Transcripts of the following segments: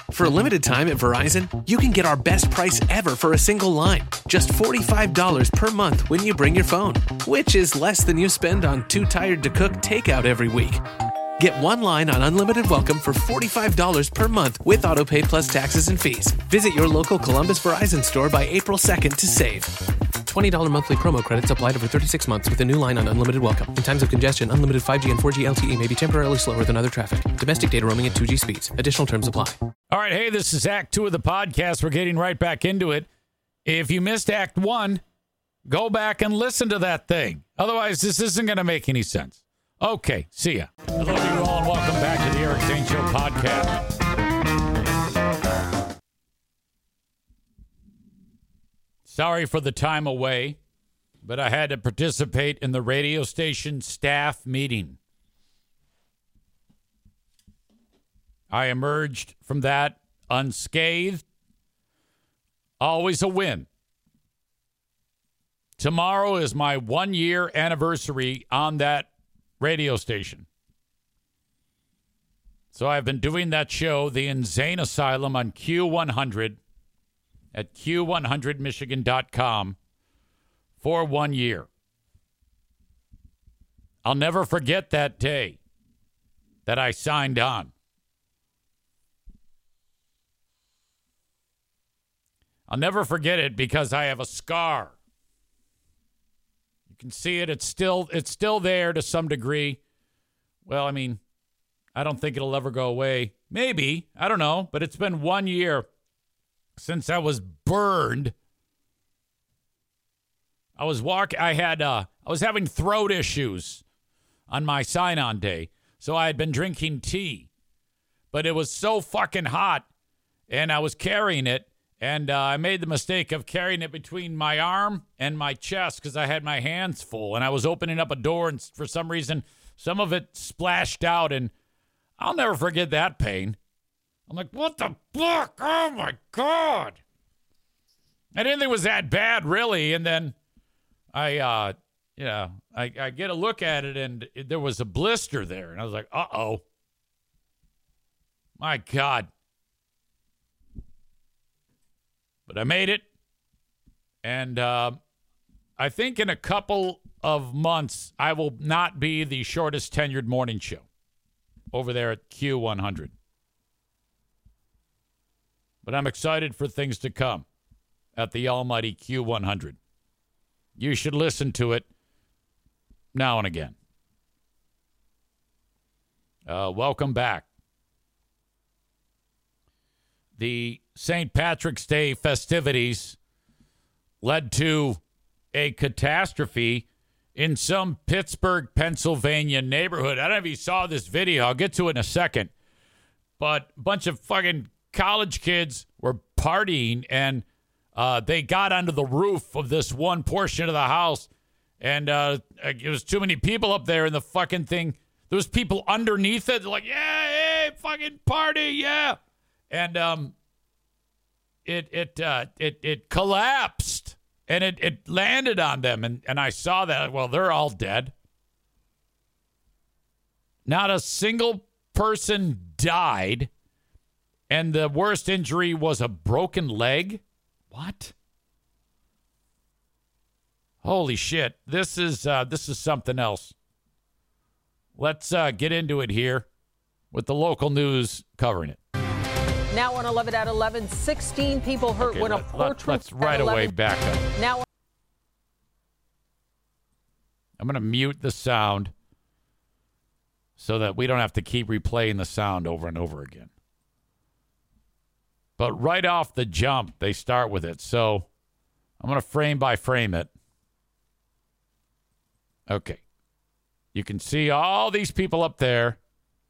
For a limited time at Verizon, you can get our best price ever for a single line. Just $45 per month when you bring your phone, which is less than you spend on Too Tired to Cook takeout every week. Get one line on Unlimited Welcome for $45 per month with AutoPay plus taxes and fees. Visit your local Columbus Verizon store by April 2nd to save. $20 monthly promo credits applied over 36 months with a new line on Unlimited Welcome. In times of congestion, unlimited 5G and 4G LTE may be temporarily slower than other traffic. Domestic data roaming at 2G speeds. Additional terms apply. All right, hey, this is Act 2 of the podcast. We're getting right back into it. If you missed Act 1, go back and listen to that thing. Otherwise, this isn't going to make any sense. Okay, see ya. Hello to you all, and welcome back to the Eric Zane Show podcast. Sorry for the time away, but I had to participate in the radio station staff meeting. I emerged from that unscathed. Always a win. Tomorrow is my 1-year anniversary on that radio station. So I've been doing that show, The Insane Asylum, on Q100 at Q100Michigan.com for 1 year. I'll never forget that day that I signed on. I'll never forget it because I have a scar. You can see it. It's still there to some degree. Well, I mean, I don't think it'll ever go away. Maybe. I don't know. But it's been 1 year since I was burned. I was having throat issues on my sign-on day. So I had been drinking tea. But it was so fucking hot, and I was carrying it. And I made the mistake of carrying it between my arm and my chest because I had my hands full. And I was opening up a door, and for some reason, some of it splashed out. And I'll never forget that pain. I'm like, what the fuck? Oh, my God. I didn't think it was that bad, really. And then I get a look at it, and there was a blister there. And I was like, uh-oh. My God. But I made it, and I think in a couple of months, I will not be the shortest tenured morning show over there at Q100. But I'm excited for things to come at the almighty Q100. You should listen to it now and again. Welcome back. The St. Patrick's Day festivities led to a catastrophe in some Pittsburgh, Pennsylvania neighborhood. I don't know if you saw this video. I'll get to it in a second. But a bunch of fucking college kids were partying, and they got onto the roof of this one portion of the house, and it was too many people up there in the fucking thing. There was people underneath it. They're like, yeah, hey, fucking party, yeah. And it collapsed, and it landed on them, and I saw that. Well, they're all dead. Not a single person died, and the worst injury was a broken leg. What? Holy shit! This is something else. Let's get into it here with the local news covering it. Now on 11 at 11, 16 people hurt when a porch roof. Let's right away back up. Now I'm going to mute the sound so that we don't have to keep replaying the sound over and over again. But right off the jump, they start with it. So I'm going to frame by frame it. Okay. You can see all these people up there.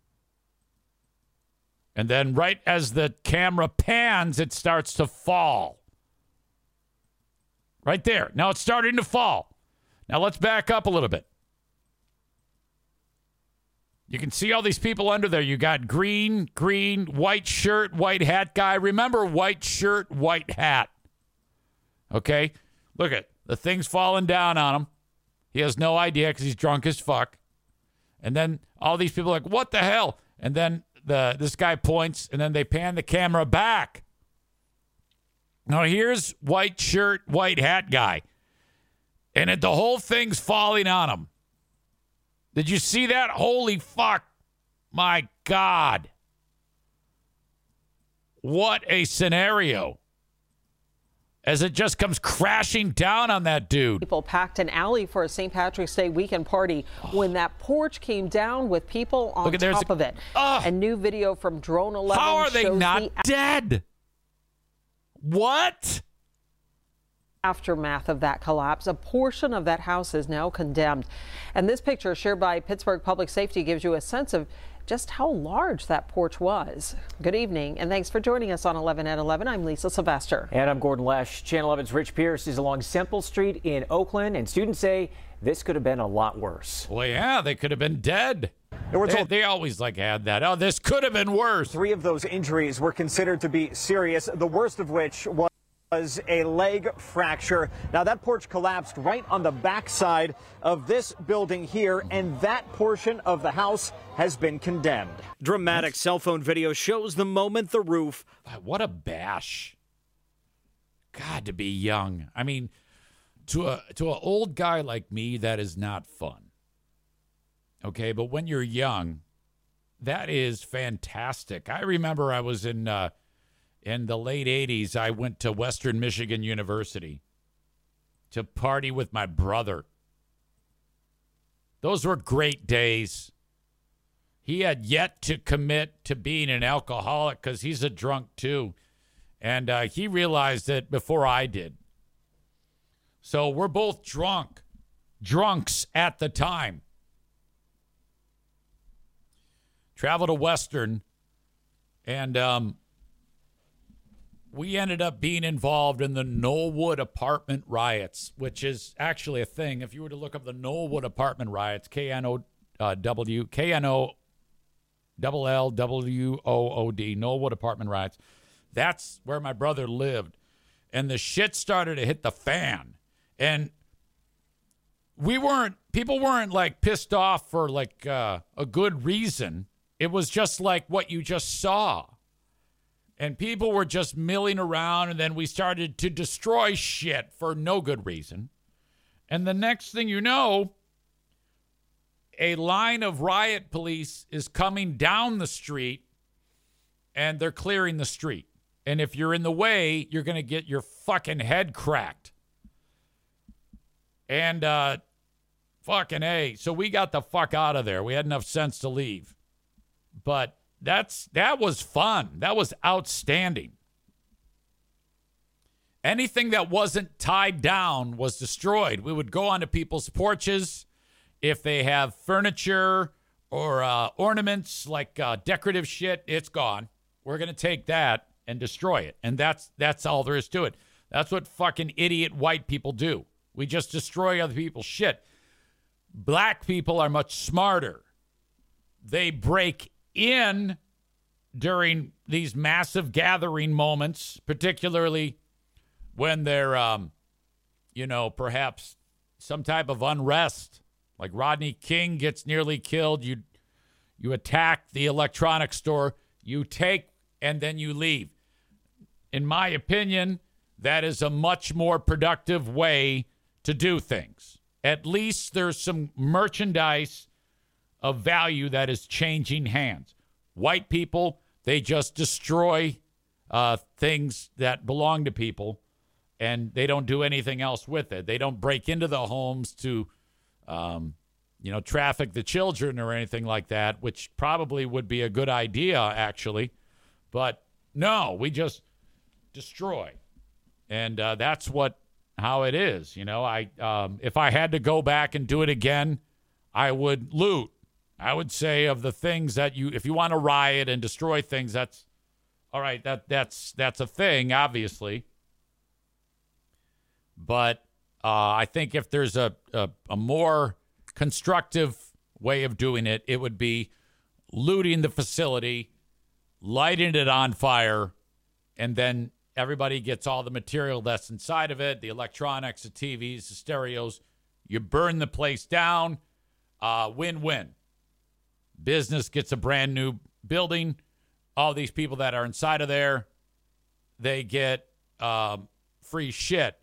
And then right as the camera pans, it starts to fall. Right there. Now it's starting to fall. Now let's back up a little bit. You can see all these people under there. You got green, white shirt, white hat guy. Remember, white shirt, white hat. Okay? Look at the thing's falling down on him. He has no idea because he's drunk as fuck. And then all these people are like, what the hell? And then this guy points, and then they pan the camera back. Now, here's white shirt, white hat guy. And the whole thing's falling on him. Did you see that? Holy fuck. My God. What a scenario. As it just comes crashing down on that dude. People packed an alley for a St. Patrick's Day weekend party when that porch came down with people on top of it. A new video from Drone 11 How are they shows not dead? What? Aftermath of that collapse. A portion of that house is now condemned. And this picture shared by Pittsburgh Public Safety gives you a sense of just how large that porch was. Good evening, and thanks for joining us on 11 at 11. I'm Lisa Sylvester. And I'm Gordon Lesh. Channel 11's Rich Pierce is along Semple Street in Oakland, and students say this could have been a lot worse. Well, yeah, they could have been dead. They always add that. Oh, this could have been worse. 3 of those injuries were considered to be serious, the worst of which was a leg fracture. Now, that porch collapsed right on the backside of this building here, and that portion of the house has been condemned. Dramatic cell phone video shows the moment the roof. What a bash. God, to be young. I mean, to an old guy like me, that is not fun. Okay, but when you're young, that is fantastic. I remember I was in the late 80s, I went to Western Michigan University to party with my brother. Those were great days. He had yet to commit to being an alcoholic because he's a drunk too. And he realized it before I did. So we're both drunks at the time. Traveled to Western, and we ended up being involved in the Knollwood apartment riots, which is actually a thing. If you were to look up the Knollwood apartment riots, Knollwood, Knollwood apartment riots, that's where my brother lived. And the shit started to hit the fan. And people weren't pissed off for a good reason. It was just like what you just saw. And people were just milling around, and then we started to destroy shit for no good reason. And the next thing you know, a line of riot police is coming down the street, and they're clearing the street. And if you're in the way, you're going to get your fucking head cracked. And fucking A. So we got the fuck out of there. We had enough sense to leave. But that was fun. That was outstanding. Anything that wasn't tied down was destroyed. We would go onto people's porches. If they have furniture or ornaments decorative shit, it's gone. We're going to take that and destroy it. And that's all there is to it. That's what fucking idiot white people do. We just destroy other people's shit. Black people are much smarter. They break in during these massive gathering moments, particularly when they're, perhaps some type of unrest. Like Rodney King gets nearly killed. You attack the electronics store, you take, and then you leave. In my opinion, that is a much more productive way to do things. At least there's some merchandise of value that is changing hands. White people, they just destroy things that belong to people, and they don't do anything else with it. They don't break into the homes to, traffic the children or anything like that, which probably would be a good idea, actually. But no, we just destroy. And that's how it is. If I had to go back and do it again, I would loot. I would say of the things that if you want to riot and destroy things, that's all right. That's a thing, obviously. But I think if there's a more constructive way of doing it, it would be looting the facility, lighting it on fire, and then everybody gets all the material that's inside of it, the electronics, the TVs, the stereos. You burn the place down, win-win. Business gets a brand new building, all these people that are inside of there, they get free shit.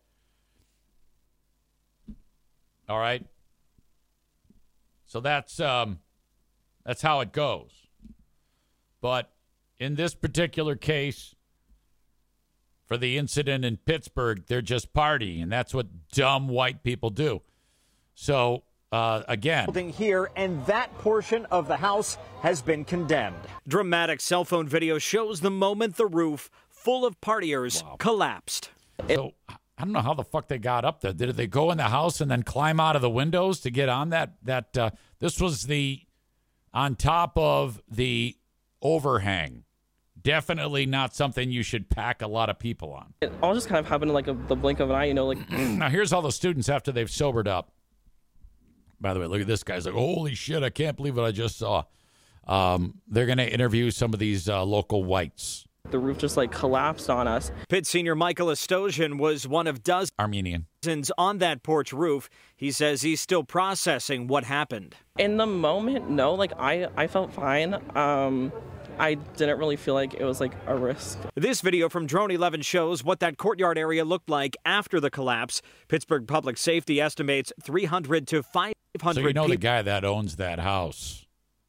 All right? So that's how it goes. But in this particular case, for the incident in Pittsburgh, they're just partying, and that's what dumb white people do. So, again. Here, and that portion of the house has been condemned. Dramatic cell phone video shows the moment the roof full of partiers collapsed. So, I don't know how the fuck they got up there. Did they go in the house and then climb out of the windows to get on that? This was on top of the overhang. Definitely not something you should pack a lot of people on. It all just kind of happened in the blink of an eye, like. Now, here's all the students after they've sobered up. By the way, look at this guy's like, holy shit, I can't believe what I just saw. They're going to interview some of these local whites. The roof just collapsed on us. Pitt senior Michael Estosian was one of dozens Armenian on that porch roof. He says he's still processing what happened. In the moment, no, I felt fine. I didn't really feel like it was a risk. This video from Drone 11 shows what that courtyard area looked like after the collapse. Pittsburgh Public Safety estimates 300 to 500 So you know the guy that owns that house.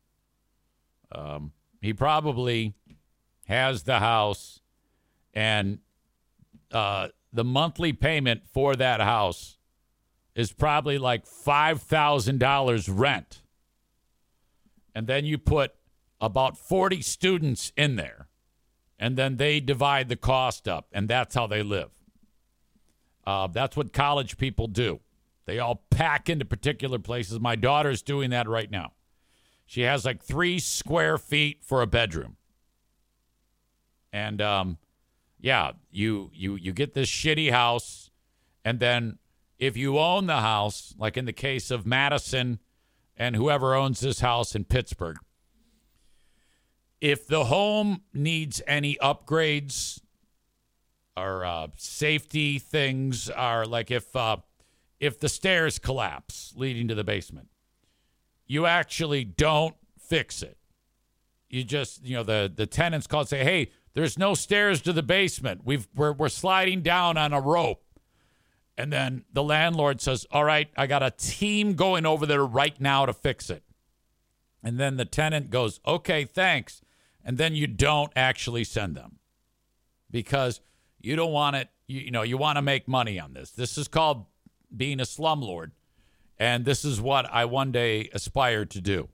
He probably has the house, and the monthly payment for that house is probably $5,000 rent. And then you put about 40 students in there, and then they divide the cost up, and that's how they live. That's what college people do. They all pack into particular places. My daughter's doing that right now. She has 3 square feet for a bedroom. And, you get this shitty house, and then if you own the house, like in the case of Madison and whoever owns this house in Pittsburgh, if the home needs any upgrades or safety things, are if the stairs collapse leading to the basement, you actually don't fix it. You just, the tenants call and say, hey, there's no stairs to the basement. We're sliding down on a rope. And then the landlord says, all right, I got a team going over there right now to fix it. And then the tenant goes, okay, thanks. And then you don't actually send them because you don't want it. You want to make money on this. This is called being a slumlord. And this is what I one day aspire to do.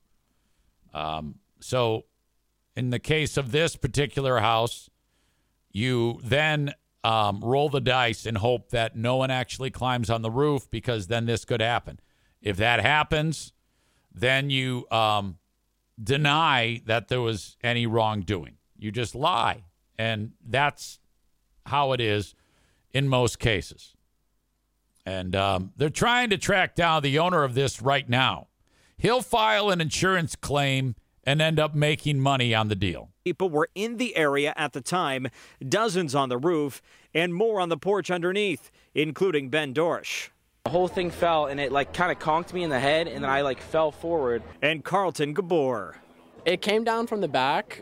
So in the case of this particular house, you then roll the dice and hope that no one actually climbs on the roof, because then this could happen. If that happens, then you deny that there was any wrongdoing. You just lie. And that's how it is in most cases. And they're trying to track down the owner of this right now. He'll file an insurance claim and end up making money on the deal. People were in the area at the time, dozens on the roof, and more on the porch underneath, including Ben Dorsch. The whole thing fell, and it kind of conked me in the head, and then I fell forward. And Carlton Gabor. It came down from the back,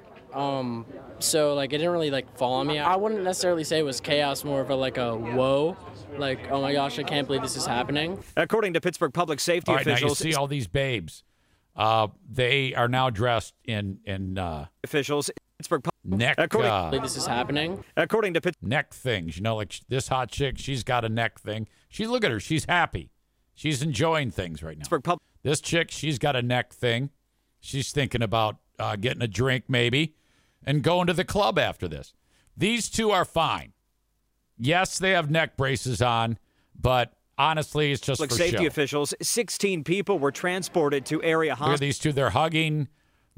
so it didn't really fall on me. I wouldn't necessarily say it was chaos, more of a whoa, oh my gosh, I can't believe this is happening. According to Pittsburgh Public Safety officials, now you see all these babes. They are now dressed in officials. Pittsburgh neck. This is happening. According to neck things, this hot chick, she's got a neck thing. Look at her, she's happy, she's enjoying things right now. This chick, she's got a neck thing. She's thinking about getting a drink maybe, and going to the club after this. These two are fine. Yes, they have neck braces on, but honestly, it's just for safety show. Officials, 16 people were transported to area hospitals. Look at these two. They're hugging.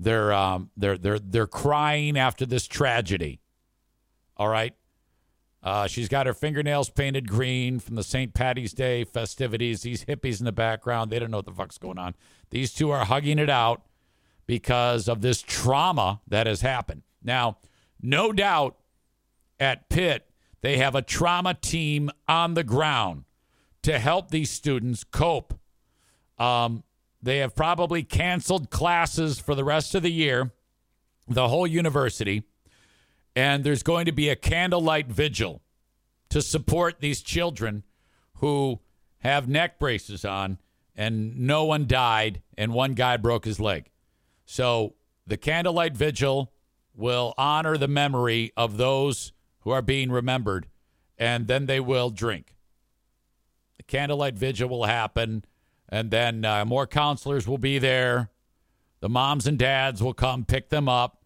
They're crying after this tragedy. All right. She's got her fingernails painted green from the St. Patty's Day festivities. These hippies in the background, they don't know what the fuck's going on. These two are hugging it out because of this trauma that has happened. Now, no doubt at Pitt, they have a trauma team on the ground to help these students cope. They have probably canceled classes for the rest of the year the whole university, and there's going to be a candlelight vigil to support these children who have neck braces on, and no one died, and one guy broke his leg. So the candlelight vigil will honor the memory of those who are being remembered, and then they will drink. The candlelight vigil will happen, and then more counselors will be there. The moms and dads will come pick them up.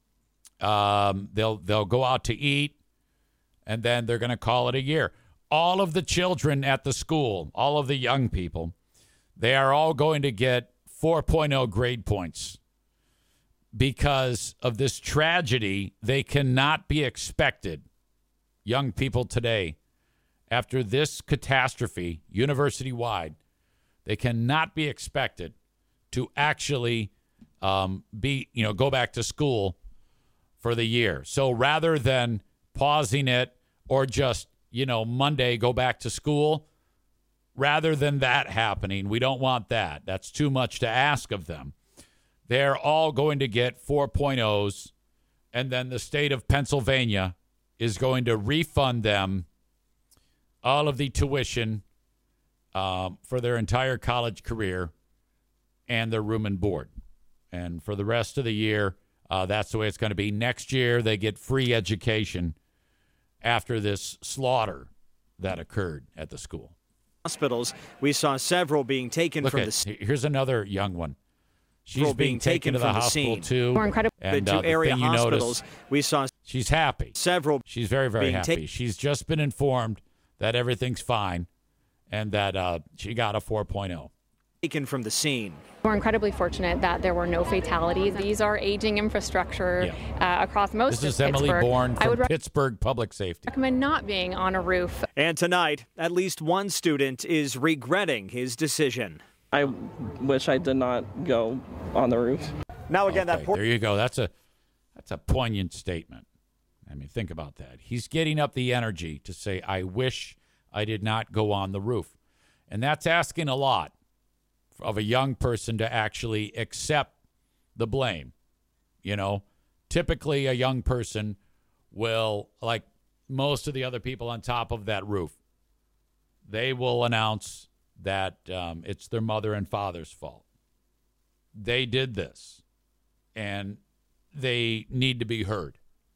They'll go out to eat, and then they're going to call it a year. All of the children at the school, all of the young people, they are all going to get 4.0 grade points because of this tragedy. They cannot be expected, young people today, after this catastrophe, university-wide, they cannot be expected to actually go back to school for the year. So rather than pausing it or just, Monday go back to school, rather than that happening, we don't want that. That's too much to ask of them. They're all going to get 4.0s, and then the state of Pennsylvania is going to refund them all of the tuition for their entire college career and their room and board. And for the rest of the year, that's the way it's going to be. Next year, they get free education after this slaughter that occurred at the school. Hospitals, we saw several being taken from the scene. Here's another young one. She's being taken to the hospital, too. More incredible. And the two area thing you hospitals, we saw she's happy. Several. She's very, very happy. She's just been informed that everything's fine and that she got a 4.0. Taken from the scene. We're incredibly fortunate that there were no fatalities. These are aging infrastructure across most of Pittsburgh. This is Emily Bourne from Pittsburgh Public Safety. I recommend not being on a roof. And tonight, at least one student is regretting his decision. I wish I did not go on the roof. Now again, there you go. That's a poignant statement. I mean, think about that. He's getting up the energy to say, I wish I did not go on the roof. And that's asking a lot of a young person to actually accept the blame. Typically a young person will, like most of the other people on top of that roof, they will announce that it's their mother and father's fault. They did this, and they need to be heard.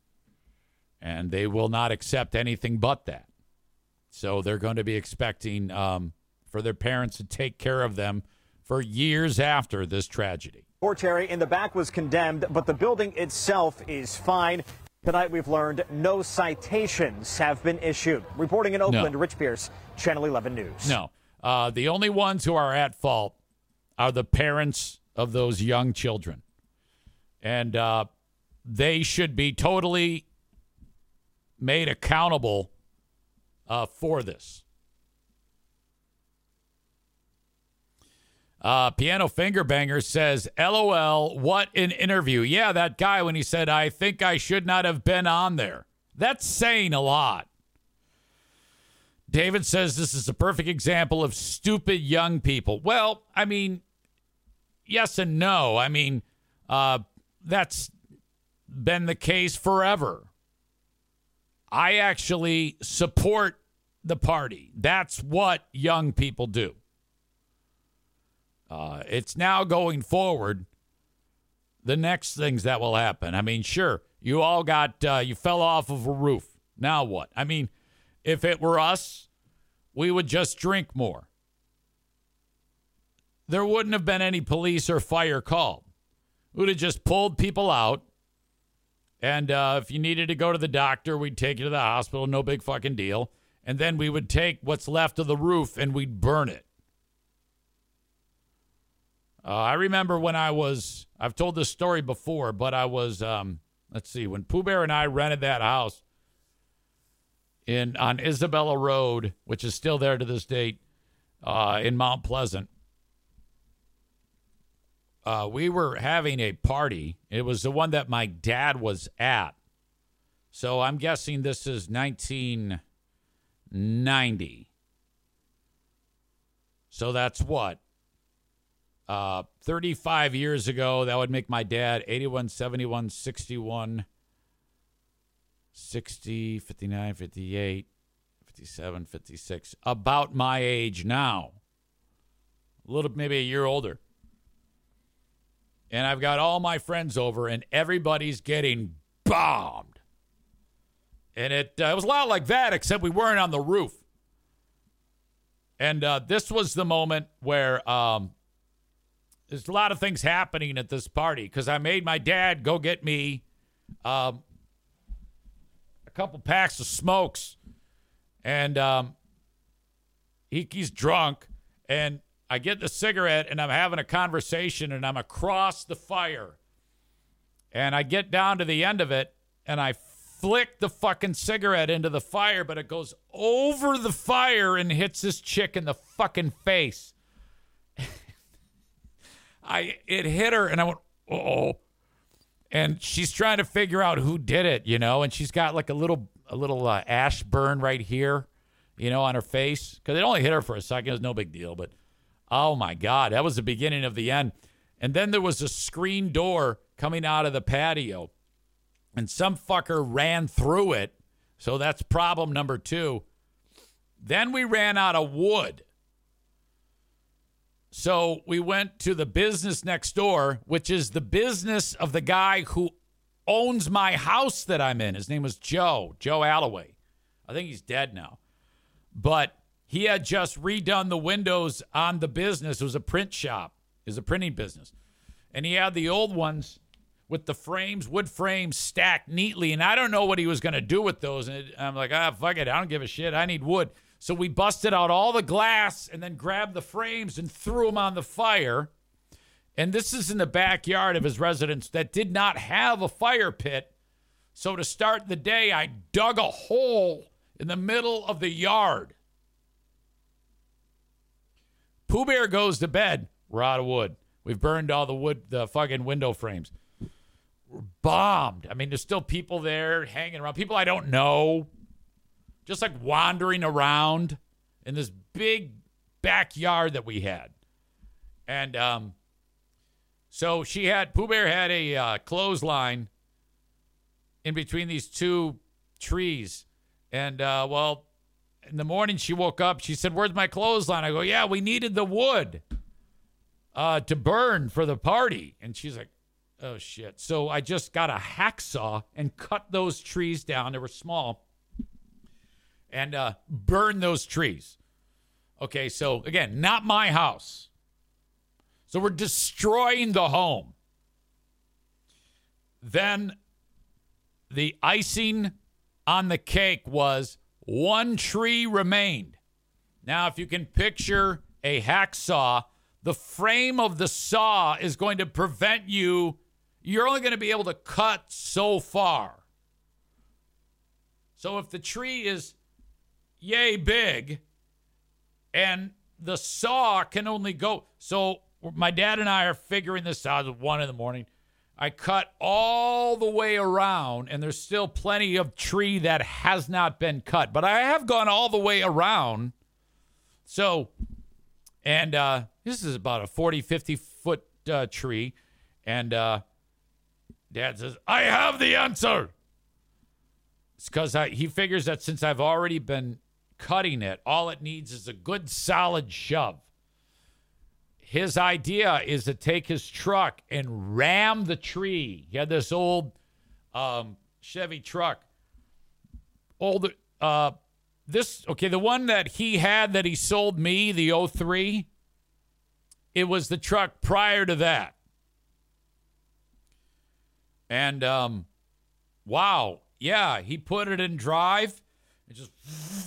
And they will not accept anything but that. So they're going to be expecting for their parents to take care of them for years after this tragedy. Porch area in the back was condemned, but the building itself is fine. Tonight we've learned no citations have been issued. Reporting in Oakland, Rich Pierce, Channel 11 News. No. The only ones who are at fault are the parents of those young children. And they should be totally made accountable for this. Piano Finger Banger says, LOL, what an interview. Yeah, that guy when he said, I think I should not have been on there. That's saying a lot. David says this is a perfect example of stupid young people. Well, I mean, yes and no. I mean, that's been the case forever. I actually support the party. That's what young people do. It's now going forward, the next things that will happen. I mean, sure, you all you fell off of a roof. Now what? I mean, if it were us, we would just drink more. There wouldn't have been any police or fire called. We would have just pulled people out. And if you needed to go to the doctor, we'd take you to the hospital. No big fucking deal. And then we would take what's left of the roof and we'd burn it. I remember when I've told this story before, but I was, when Pooh Bear and I rented that house on Isabella Road, which is still there to this date, in Mount Pleasant. We were having a party. It was the one that my dad was at. So I'm guessing this is 1990. So that's what? 35 years ago, that would make my dad 81, 71, 61, 60, 59, 58, 57, 56. About my age now. A little, maybe a year older. And I've got all my friends over, and everybody's getting bombed. And it was a lot like that, except we weren't on the roof. And this was the moment where there's a lot of things happening at this party, because I made my dad go get me a couple packs of smokes. And he's drunk, and I get the cigarette, and I'm having a conversation, and I'm across the fire. And I get down to the end of it, and I flick the fucking cigarette into the fire, but it goes over the fire and hits this chick in the fucking face. It hit her, and I went, oh. And she's trying to figure out who did it, you know, and she's got like a little ash burn right here, you know, on her face. Because it only hit her for a second. It was no big deal, but oh my God, that was the beginning of the end. And then there was a screen door coming out of the patio, and some fucker ran through it. So that's problem number 2. Then we ran out of wood. So we went to the business next door, which is the business of the guy who owns my house that I'm in. His name was Joe Alloway. I think he's dead now. But he had just redone the windows on the business. It was a print shop. It was a printing business. And he had the old ones with the frames, wood frames stacked neatly. And I don't know what he was going to do with those. And I'm like, fuck it. I don't give a shit. I need wood. So we busted out all the glass and then grabbed the frames and threw them on the fire. And this is in the backyard of his residence that did not have a fire pit. So to start the day, I dug a hole in the middle of the yard. Pooh Bear goes to bed. We're out of wood. We've burned all the wood, the fucking window frames. We're bombed. I mean, there's still people there hanging around. People I don't know. Just like wandering around in this big backyard that we had. And so Pooh Bear had a clothesline in between these two trees. And, well, in the morning she woke up. She said, "Where's my clothesline?" I go, "Yeah, we needed the wood to burn for the party." And she's like, "Oh, shit." So I just got a hacksaw and cut those trees down. They were small. And burn those trees. Okay, so again, not my house. So we're destroying the home. Then the icing on the cake was one tree remained. Now, if you can picture a hacksaw, the frame of the saw is going to prevent you're only going to be able to cut so far. So if the tree is yay big, and the saw can only go. So my dad and I are figuring this out at 1 a.m. I cut all the way around, and there's still plenty of tree that has not been cut. But I have gone all the way around. So, and this is about a 40, 50-foot tree. And Dad says, "I have the answer." It's because he figures that since I've already been cutting it, all it needs is a good solid shove. His idea is to take his truck and ram the tree. He had this old Chevy truck. The one that he had that he sold me, the 03, it was the truck prior to that. And wow, yeah, he put it in drive. It just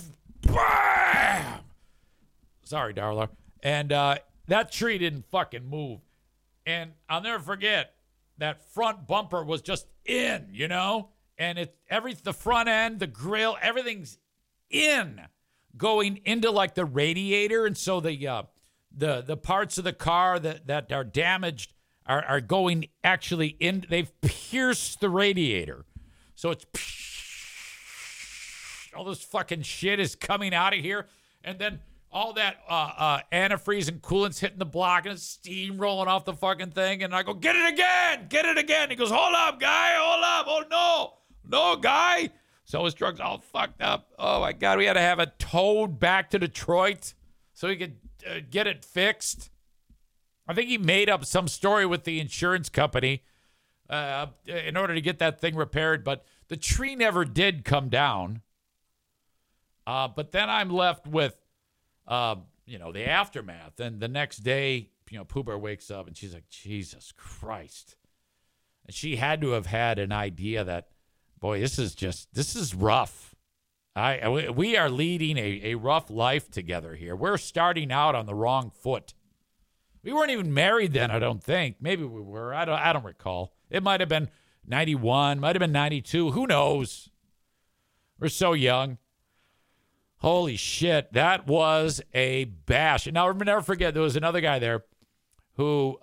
bam! Sorry, Darla. And that tree didn't fucking move. And I'll never forget, that front bumper was just in, you know? And the front end, the grill, everything's in, going into like the radiator. And so the parts of the car that are damaged are going actually in. They've pierced the radiator. So it's all this fucking shit is coming out of here. And then all that antifreeze and coolant's hitting the block and it's steam rolling off the fucking thing. And I go, get it again. He goes, hold up, guy, hold up. Oh, no, guy. So his truck's all fucked up. Oh, my God. We had to have it towed back to Detroit so he could get it fixed. I think he made up some story with the insurance company in order to get that thing repaired. But the tree never did come down. But then I'm left with, the aftermath. And the next day, Pooh Bear wakes up and she's like, Jesus Christ. And she had to have had an idea that, boy, this is rough. We are leading a rough life together here. We're starting out on the wrong foot. We weren't even married then, I don't think. Maybe we were. I don't recall. It might have been 91, might have been 92. Who knows? We're so young. Holy shit, that was a bash. And I'll never forget, there was another guy there who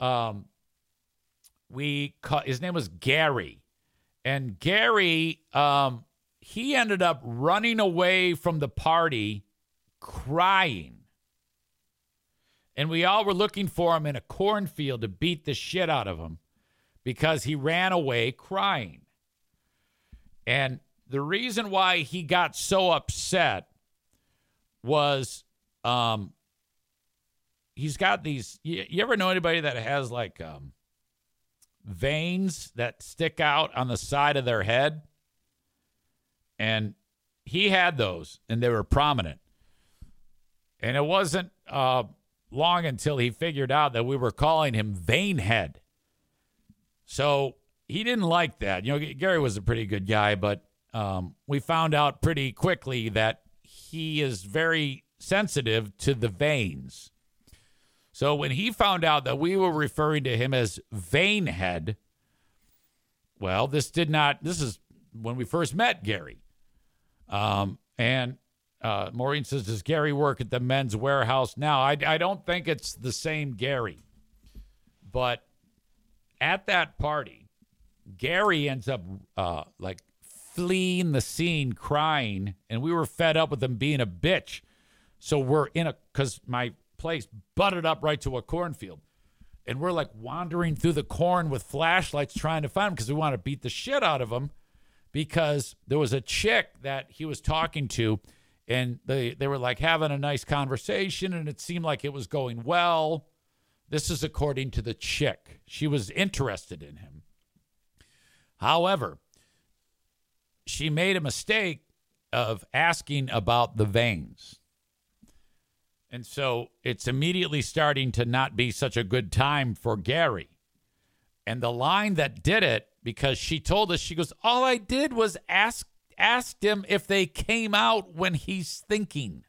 his name was Gary. And Gary, he ended up running away from the party crying. And we all were looking for him in a cornfield to beat the shit out of him because he ran away crying. And the reason why he got so upset was he's got these, you ever know anybody that has like veins that stick out on the side of their head? And he had those, and they were prominent. And it wasn't long until he figured out that we were calling him Veinhead. So he didn't like that. Gary was a pretty good guy, but we found out pretty quickly that he is very sensitive to the veins. So when he found out that we were referring to him as Veinhead, well, this is when we first met Gary. And Maureen says, does Gary work at the Men's Warehouse now? I don't think it's the same Gary. But at that party, Gary ends up fleeing the scene crying, and we were fed up with him being a bitch. So we're because my place butted up right to a cornfield. And we're wandering through the corn with flashlights trying to find him because we want to beat the shit out of him because there was a chick that he was talking to, and they were having a nice conversation, and it seemed like it was going well. This is according to the chick. She was interested in him. However, she made a mistake of asking about the veins. And so it's immediately starting to not be such a good time for Gary. And the line that did it, because she told us, she goes, all I did was asked him if they came out when he's thinking.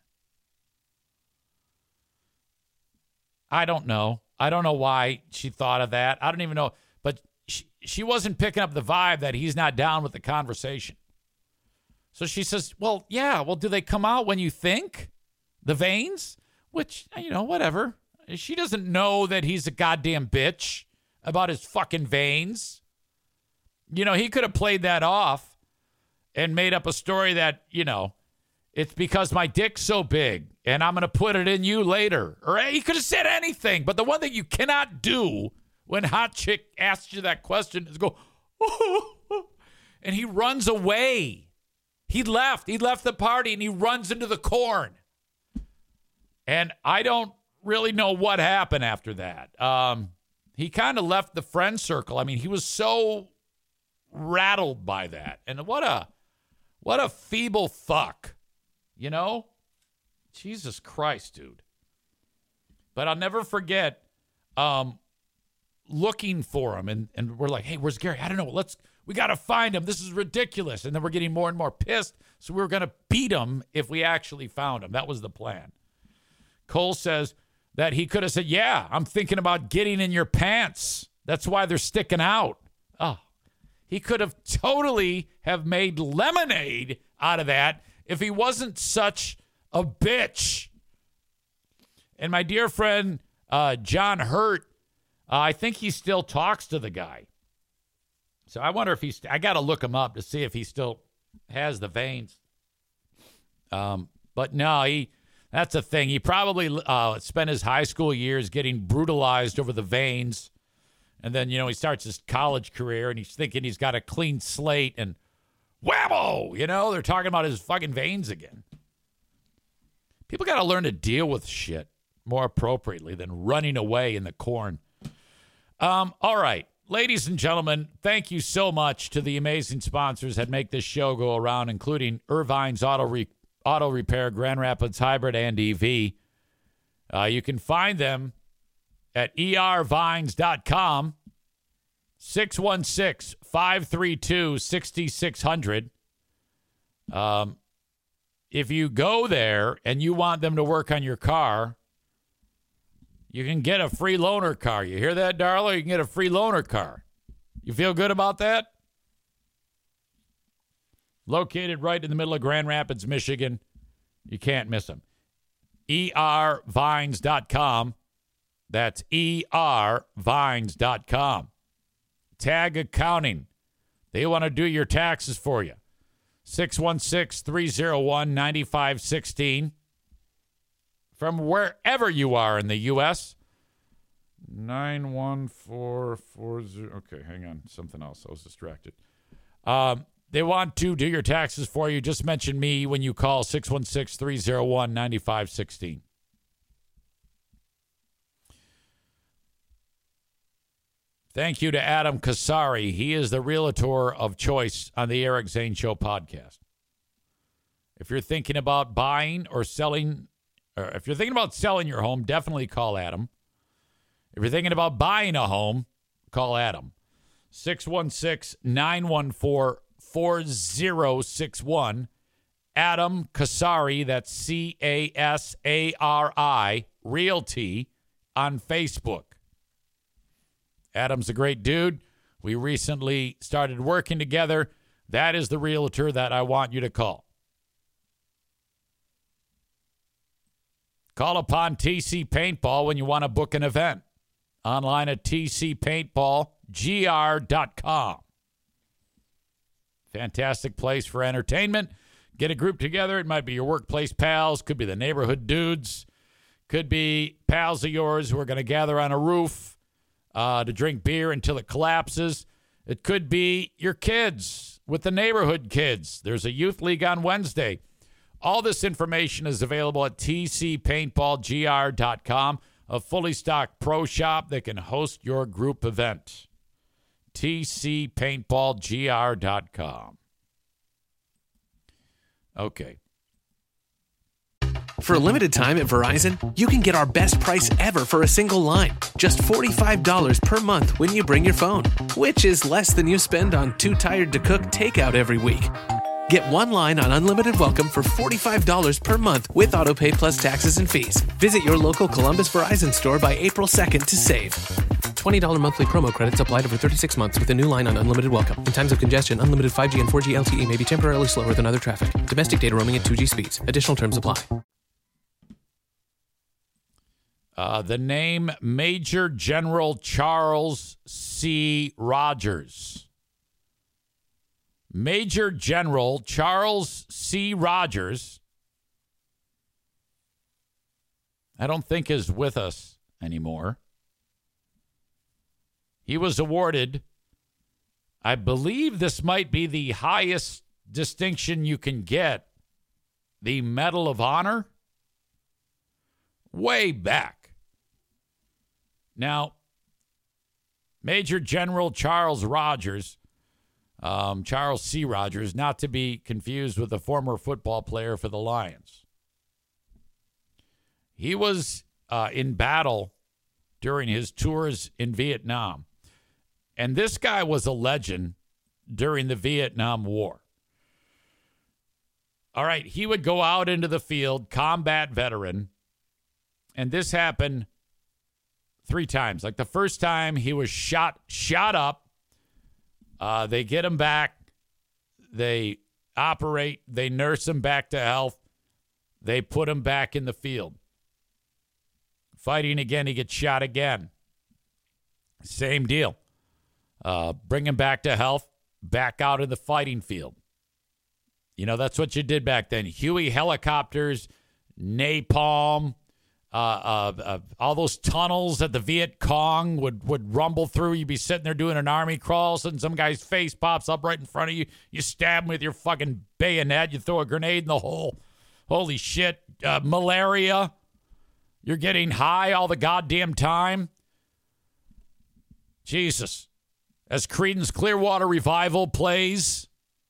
I don't know. I don't know why she thought of that. I don't even know. But she wasn't picking up the vibe that he's not down with the conversation. So she says, well, yeah. Well, do they come out when you think? The veins? Which, whatever. She doesn't know that he's a goddamn bitch about his fucking veins. He could have played that off and made up a story that, it's because my dick's so big and I'm going to put it in you later. Or he could have said anything. But the one thing you cannot do when hot chick asks you that question is go, and he runs away. He left the party and he runs into the corn. And I don't really know what happened after that. He kind of left the friend circle. I mean, he was so rattled by that. And what a feeble fuck, Jesus Christ, dude. But I'll never forget looking for him. And we're like, hey, where's Gary? I don't know. We got to find him. This is ridiculous. And then we're getting more and more pissed. So we were going to beat him if we actually found him. That was the plan. Cole says that he could have said, yeah, I'm thinking about getting in your pants. That's why they're sticking out. Oh, he could have totally have made lemonade out of that if he wasn't such a bitch. And my dear friend, John Hurt, I think he still talks to the guy. So I wonder if I got to look him up to see if he still has the veins. But no, That's the thing. He probably spent his high school years getting brutalized over the veins. And then, he starts his college career and he's thinking he's got a clean slate and whammo, they're talking about his fucking veins again. People got to learn to deal with shit more appropriately than running away in the corn. All right. Ladies and gentlemen, thank you so much to the amazing sponsors that make this show go around, including Irvine's Auto Repair, Grand Rapids Hybrid and EV. You can find them at ervines.com, 616-532-6600. If you go there and you want them to work on your car, you can get a free loaner car. You hear that, Darla? You can get a free loaner car. You feel good about that? Located right in the middle of Grand Rapids, Michigan. You can't miss them. ervines.com. That's ervines.com. Tag Accounting. They want to do your taxes for you. 616-301-9516. From wherever you are in the U.S. 91440. Okay, hang on. Something else. I was distracted. They want to do your taxes for you. Just mention me when you call 616-301-9516. Thank you to Adam Kasari. He is the realtor of choice on the Eric Zane Show podcast. If you're thinking about buying or selling, or if you're thinking about selling your home, definitely call Adam. If you're thinking about buying a home, call Adam. 616-914-4061. Adam Kasari, that's C-A-S-A-R-I, Realty, on Facebook. Adam's a great dude. We recently started working together. That is the realtor that I want you to call. Call upon TC Paintball when you want to book an event. Online at tcpaintballgr.com. Fantastic place for entertainment. Get a group together. It might be your workplace pals. Could be the neighborhood dudes. Could be pals of yours who are going to gather on a roof to drink beer until it collapses. It could be your kids with the neighborhood kids. There's a youth league on Wednesday. All this information is available at tcpaintballgr.com, a fully stocked pro shop that can host your group event. tcpaintballgr.com. Okay. For a limited time at Verizon, you can get our best price ever for a single line. Just $45 per month when you bring your phone, which is less than you spend on Too Tired to Cook takeout every week. Get one line on Unlimited Welcome for $45 per month with AutoPay plus taxes and fees. Visit your local Columbus Verizon store by April 2nd to save. $20 monthly promo credits applied over 36 months with a new line on Unlimited Welcome. In times of congestion, unlimited 5G and 4G LTE may be temporarily slower than other traffic. Domestic data roaming at 2G speeds. Additional terms apply. The name Major General Charles C. Rogers. Major General Charles C. Rogers, I don't think is with us anymore. He was awarded, I believe this might be the highest distinction you can get, the Medal of Honor, way back. Now, Major General Charles Rogers, Charles C. Rogers, not to be confused with a former football player for the Lions. He was in battle during his tours in Vietnam. And this guy was a legend during the Vietnam War. All right, he would go out into the field, combat veteran, and this happened 3 times. Like the first time he was shot up. They get him back. They operate. They nurse him back to health. They put him back in the field. Fighting again, he gets shot again. Same deal. Bring him back to health, back out in the fighting field. You know, that's what you did back then. Huey helicopters, napalm, all those tunnels that the Viet Cong would rumble through. You'd be sitting there doing an army crawl, and some guy's face pops up right in front of you. You stab him with your fucking bayonet. You throw a grenade in the hole. Holy shit. Malaria. You're getting high all the goddamn time. Jesus. As Creedence Clearwater Revival plays,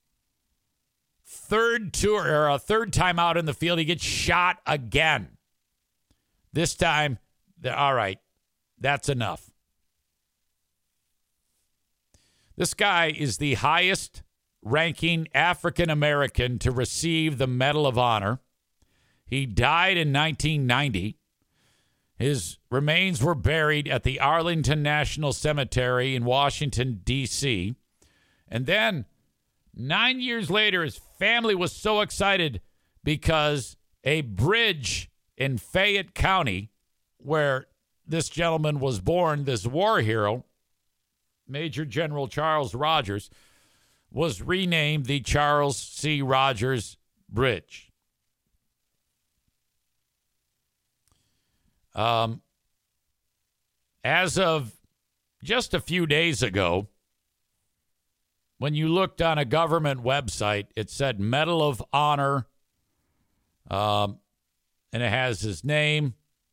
third time out in the field, he gets shot again. This time, all right, that's enough. This guy is the highest ranking African American to receive the Medal of Honor. He died in 1990. His remains were buried at the Arlington National Cemetery in Washington, D.C. And then 9 years later, his family was so excited because a bridge in Fayette County, where this gentleman was born, this war hero, Major General Charles Rogers, was renamed the Charles C. Rogers Bridge. As of just a few days ago, when you looked on a government website, it said Medal of Honor, and it has his name.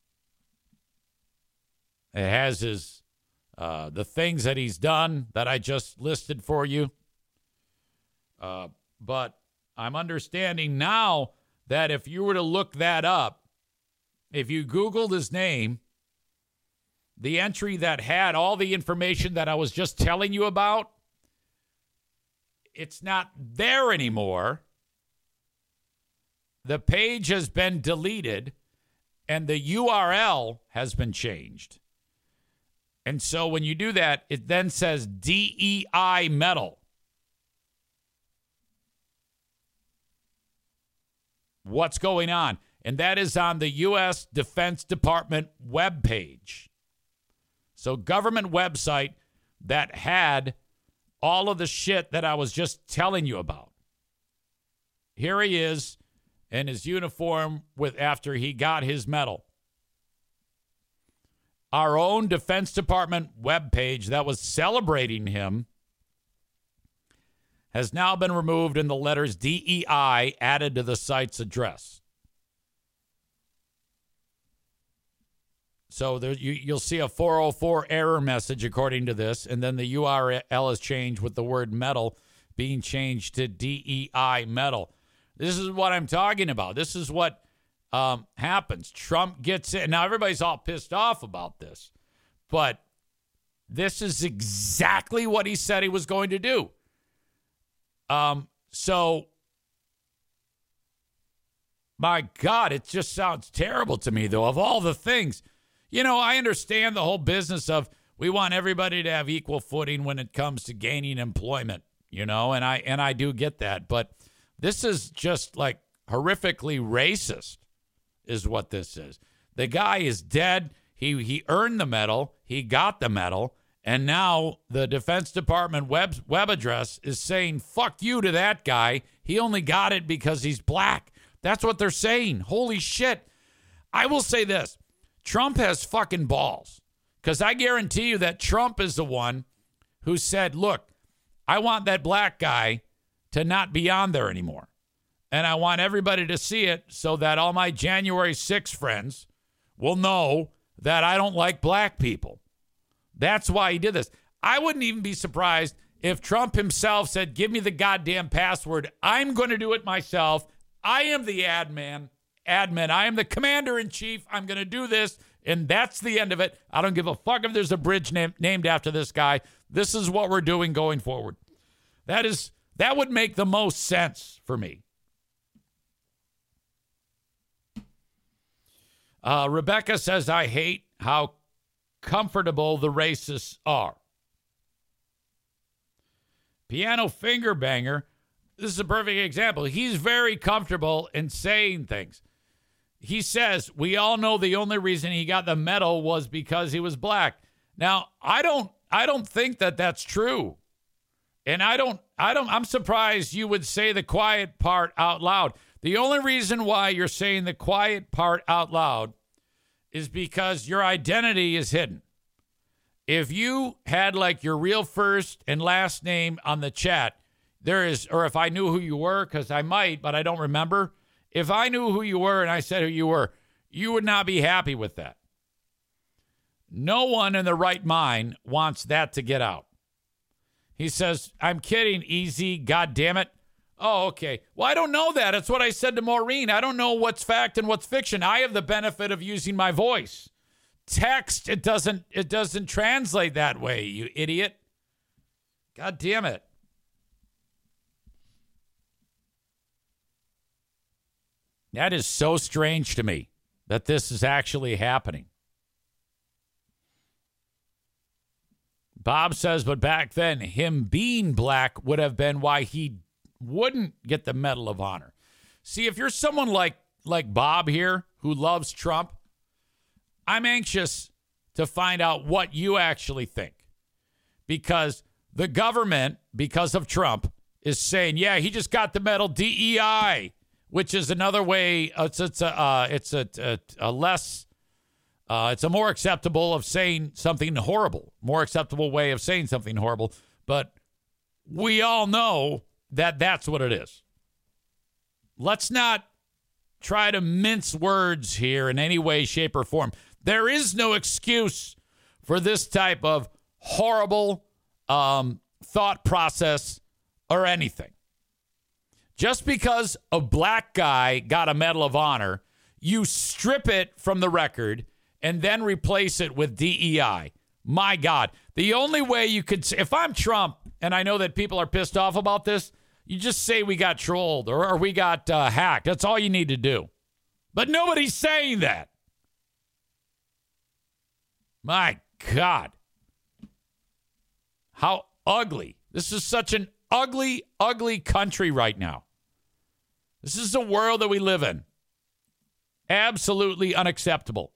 It has his the things that he's done that I just listed for you. But I'm understanding now that if you were to look that up, if you Googled his name, the entry that had all the information that I was just telling you about, it's not there anymore. The page has been deleted, and the URL has been changed. And so when you do that, it then says DEI medal. What's going on? And that is on the U.S. Defense Department webpage. So government website that had all of the shit that I was just telling you about. Here he is in his uniform after he got his medal. Our own Defense Department webpage that was celebrating him has now been removed and the letters DEI added to the site's address. So there, you'll see a 404 error message according to this, and then the URL is changed with the word medal being changed to DEI medal. This is what I'm talking about. This is what happens. Trump gets in. Now, everybody's all pissed off about this, but this is exactly what he said he was going to do. So, my God, it just sounds terrible to me, though, of all the things. You know, I understand the whole business of we want everybody to have equal footing when it comes to gaining employment, you know, and I do get that. But this is just like horrifically racist is what this is. The guy is dead. He earned the medal. He got the medal. And now the Defense Department web address is saying, fuck you to that guy. He only got it because he's black. That's what they're saying. Holy shit. I will say this. Trump has fucking balls, because I guarantee you that Trump is the one who said, look, I want that black guy to not be on there anymore. And I want everybody to see it so that all my January 6 friends will know that I don't like black people. That's why he did this. I wouldn't even be surprised if Trump himself said, give me the goddamn password. I'm going to do it myself. I am the admin. I am the commander-in-chief. I'm going to do this, and that's the end of it. I don't give a fuck if there's a bridge named after this guy. This is what we're doing going forward. That would make the most sense for me. Rebecca says, I hate how comfortable the racists are. Piano Finger Banger, this is a perfect example. He's very comfortable in saying things. He says, we all know the only reason he got the medal was because he was black. Now, I don't think that that's true. And I'm surprised you would say the quiet part out loud. The only reason why you're saying the quiet part out loud is because your identity is hidden. If you had like your real first and last name on the chat, or if I knew who you were, because I might, but I don't remember. If I knew who you were and I said who you were, you would not be happy with that. No one in their right mind wants that to get out. He says, I'm kidding, easy, God damn it. Oh, okay. Well, I don't know that. It's what I said to Maureen. I don't know what's fact and what's fiction. I have the benefit of using my voice. Text, it doesn't translate that way, you idiot. God damn it. That is so strange to me that this is actually happening. Bob says, but back then, him being black would have been why he wouldn't get the Medal of Honor. See, if you're someone like Bob here who loves Trump, I'm anxious to find out what you actually think. Because the government, because of Trump, is saying, yeah, he just got the medal DEI, which is another way. It's a more acceptable of saying something horrible, more acceptable way of saying something horrible. But we all know that that's what it is. Let's not try to mince words here in any way, shape, or form. There is no excuse for this type of horrible thought process or anything. Just because a black guy got a Medal of Honor, you strip it from the record and then replace it with DEI. My God. The only way you could say, if I'm Trump, and I know that people are pissed off about this, you just say we got trolled or we got hacked. That's all you need to do. But nobody's saying that. My God. How ugly. This is such an ugly, ugly country right now. This is the world that we live in. Absolutely unacceptable.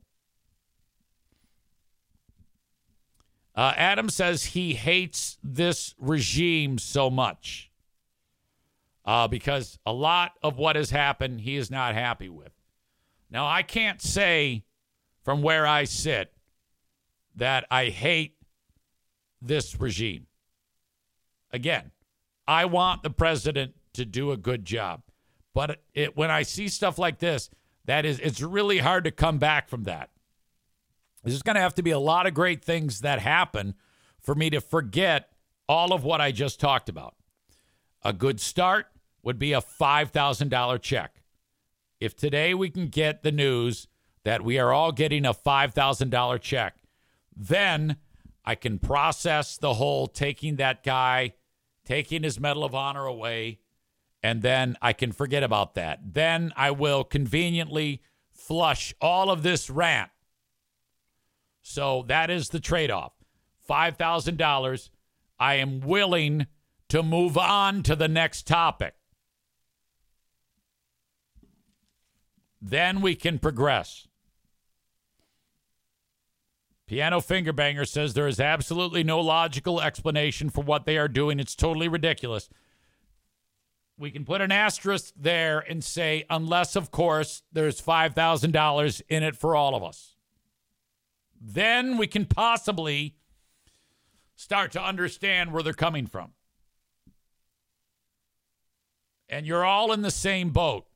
Adam says he hates this regime so much because a lot of what has happened he is not happy with. Now, I can't say from where I sit that I hate this regime. Again, I want the president to do a good job. But when I see stuff like this, it's really hard to come back from that. There's going to have to be a lot of great things that happen for me to forget all of what I just talked about. A good start would be a $5,000 check. If today we can get the news that we are all getting a $5,000 check, then I can process the whole taking that guy, taking his Medal of Honor away, and then I can forget about that. Then I will conveniently flush all of this rant. So that is the trade-off. $5,000. I am willing to move on to the next topic. Then we can progress. Piano Finger Banger says there is absolutely no logical explanation for what they are doing. It's totally ridiculous. We can put an asterisk there and say, unless, of course, there's $5,000 in it for all of us. Then we can possibly start to understand where they're coming from. And you're all in the same boat.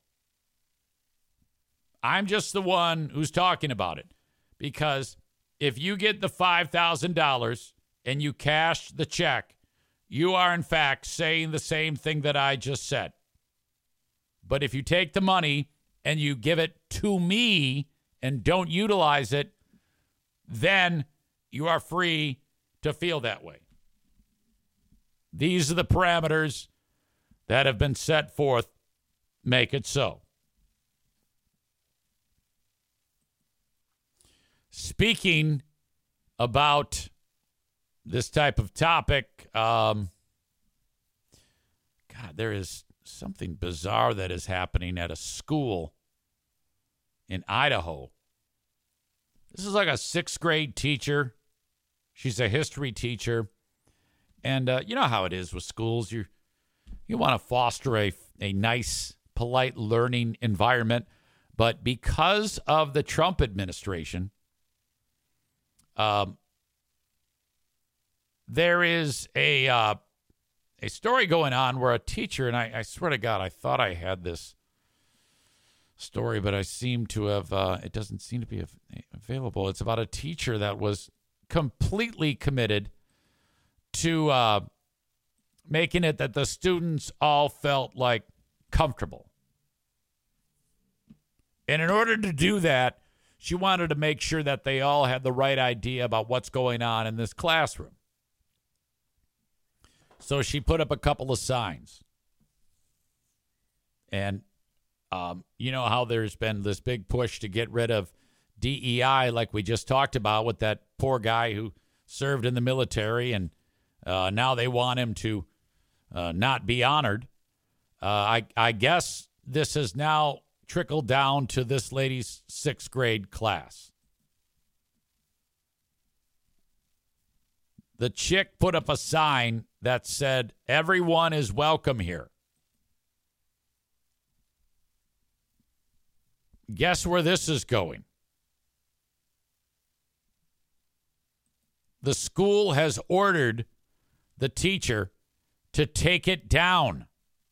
I'm just the one who's talking about it. Because if you get the $5,000 and you cash the check, you are, in fact, saying the same thing that I just said. But if you take the money and you give it to me and don't utilize it, then you are free to feel that way. These are the parameters that have been set forth. Make it so. Speaking about this type of topic, God, there is something bizarre that is happening at a school in Idaho. This is like a 6th grade teacher. She's a history teacher. And you know how it is with schools. You want to foster a nice, polite learning environment. But because of the Trump administration, there is a story going on where a teacher, and I swear to God, I thought I had this story, but I seem to have, it doesn't seem to be available. It's about a teacher that was completely committed to making it that the students all felt like comfortable. And in order to do that, she wanted to make sure that they all had the right idea about what's going on in this classroom. So she put up a couple of signs. And you know how there's been this big push to get rid of DEI, like we just talked about with that poor guy who served in the military, and now they want him to not be honored. I guess this has now trickled down to this lady's 6th grade class. The chick put up a sign that said, "Everyone is welcome here." Guess where this is going? The school has ordered the teacher to take it down.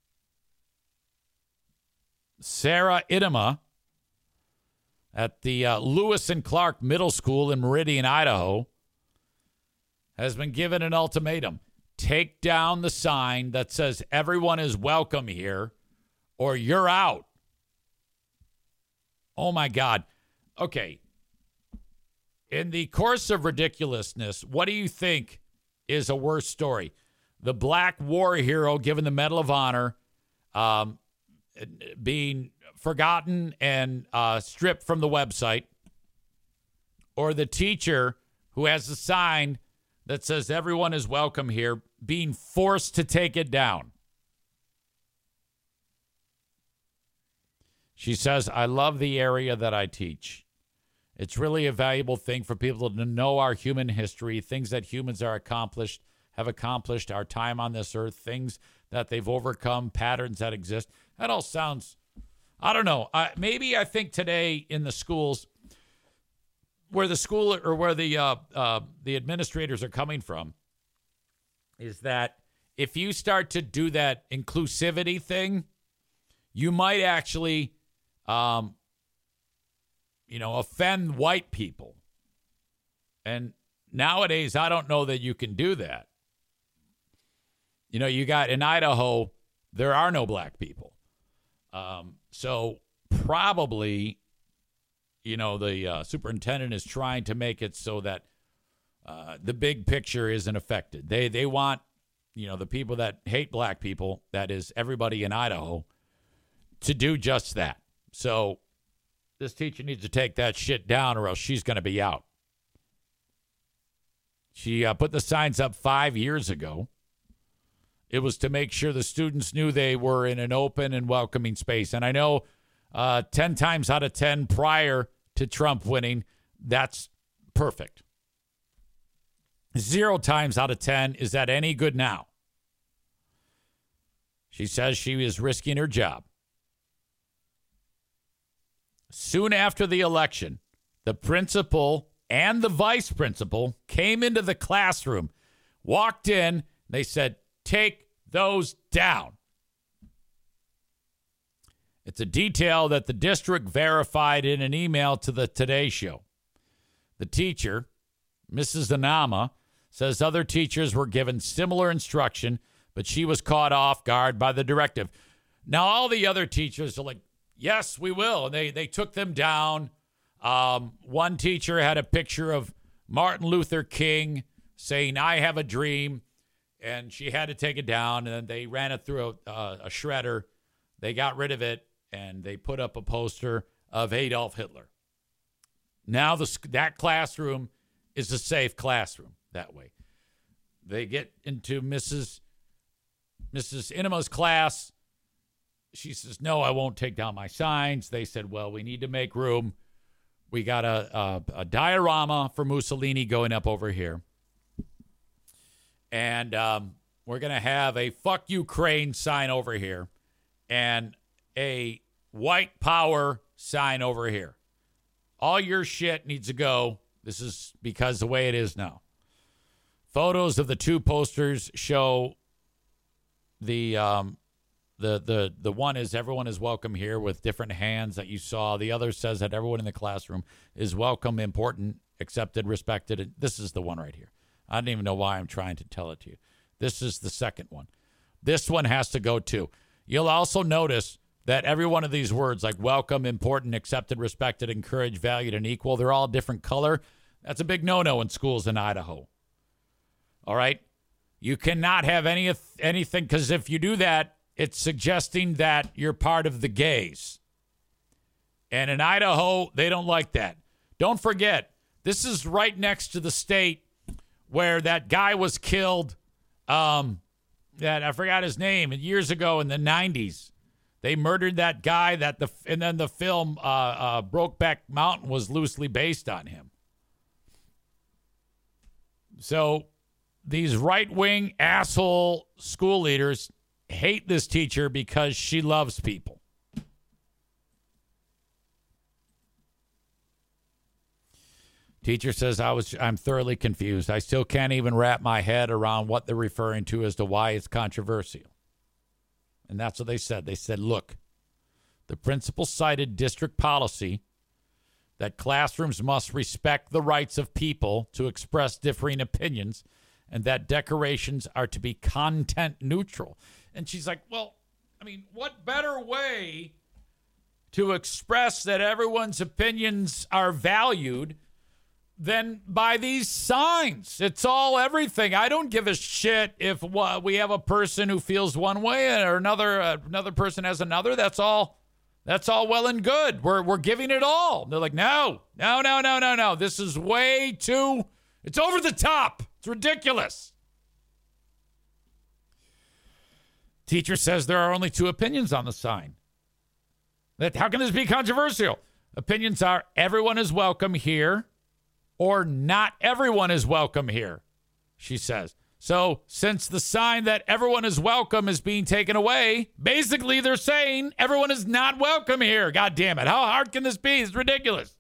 Sarah Idema at the Lewis and Clark Middle School in Meridian, Idaho, has been given an ultimatum. Take down the sign that says "Everyone is welcome here," or you're out. Oh, my God. Okay. In the course of ridiculousness, what do you think is a worse story? The black war hero given the Medal of Honor being forgotten and stripped from the website, or the teacher who has a sign that says "Everyone is welcome here" being forced to take it down? She says, "I love the area that I teach. It's really a valuable thing for people to know our human history, things that humans have accomplished, our time on this earth, things that they've overcome, patterns that exist." That all sounds, I don't know. Maybe I think today in the schools, where the school or where the administrators are coming from, is that if you start to do that inclusivity thing, you might actually offend white people. And nowadays, I don't know that you can do that. You got in Idaho, there are no black people. So probably, the superintendent is trying to make it so that the big picture isn't affected. They want, the people that hate black people, that is everybody in Idaho, to do just that. So this teacher needs to take that shit down or else she's going to be out. She put the signs up 5 years ago. It was to make sure the students knew they were in an open and welcoming space. And I know 10 times out of 10 prior to Trump winning, that's perfect. 0 times out of 10 is that any good now. She says she is risking her job. Soon after the election, the principal and the vice principal came into the classroom, walked in, they said, "Take those down." It's a detail that the district verified in an email to the Today Show. The teacher, Mrs. Anama, says other teachers were given similar instruction, but she was caught off guard by the directive. Now, all the other teachers are like, "Yes, we will." And they took them down. One teacher had a picture of Martin Luther King saying, "I have a dream." And she had to take it down, and then they ran it through a shredder. They got rid of it, and they put up a poster of Adolf Hitler. Now that classroom is a safe classroom that way. They get into Mrs. Inema's class. She says, "No, I won't take down my signs." They said, "Well, we need to make room. We got a diorama for Mussolini going up over here." And we're going to have a fuck Ukraine sign over here and a white power sign over here. All your shit needs to go. This is because the way it is now. Photos of the two posters show the one is everyone is welcome here with different hands that you saw. The other says that everyone in the classroom is welcome, important, accepted, respected. And this is the one right here. I don't even know why I'm trying to tell it to you. This is the second one. This one has to go too. You'll also notice that every one of these words like welcome, important, accepted, respected, encouraged, valued, and equal, they're all different color. That's a big no-no in schools in Idaho. All right? You cannot have anything, because if you do that, it's suggesting that you're part of the gays. And in Idaho, they don't like that. Don't forget, this is right next to the state where that guy was killed, that I forgot his name, years ago in the 90s. They murdered that guy, and then the film Brokeback Mountain was loosely based on him. So these right-wing asshole school leaders hate this teacher because she loves people. Teacher says, I'm thoroughly confused. I still can't even wrap my head around what they're referring to as to why it's controversial. And that's what they said. They said, look, the principal cited district policy that classrooms must respect the rights of people to express differing opinions and that decorations are to be content neutral. And she's like, well, I mean, what better way to express that everyone's opinions are valued than by these signs? It's all everything. I don't give a shit if we have a person who feels one way or another person has another. That's all well and good. We're giving it all. They're like, no. This is way too. It's over the top. It's ridiculous. Teacher says there are only two opinions on the sign. How can this be controversial? Opinions are everyone is welcome here or not everyone is welcome here, she says. So since the sign that everyone is welcome is being taken away, basically they're saying everyone is not welcome here. God damn it. How hard can this be? It's ridiculous.